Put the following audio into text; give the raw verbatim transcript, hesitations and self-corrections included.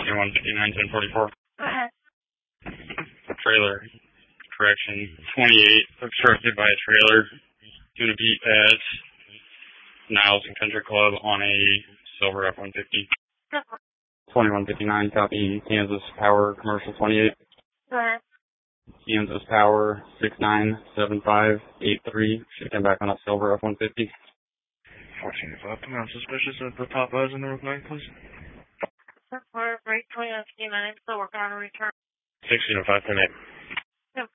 twenty-one fifty-nine, ten forty-four. Uh-huh. Trailer. Correction. twenty-eight, obstructed by a trailer. Tuna Pete pads. Niles and Country Club on a silver F one fifty. twenty-one fifty-nine, copy Kansas Power, commercial twenty-eight. Uh-huh. Kansas Power, six nine seven five eight three. Should come back on a silver F one fifty. fourteen five, come out suspicious of the Popeyes in the North please. We're break twenty-one fifty-nine, so we're going to return. sixteen oh five, ten eight.